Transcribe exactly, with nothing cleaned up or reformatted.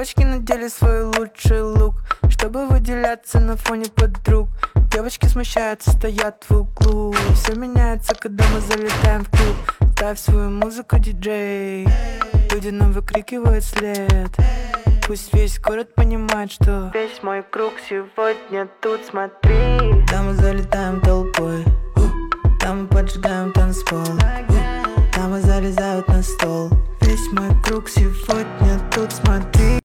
Девочки надели свой лучший лук, чтобы выделяться на фоне подруг. Девочки смущаются, стоят в углу. Все меняется, когда мы залетаем в клуб. Ставь свою музыку, диджей. Люди нам выкрикивают след. Пусть весь город понимает, что весь мой круг сегодня тут, смотри. Да, мы залетаем толпой.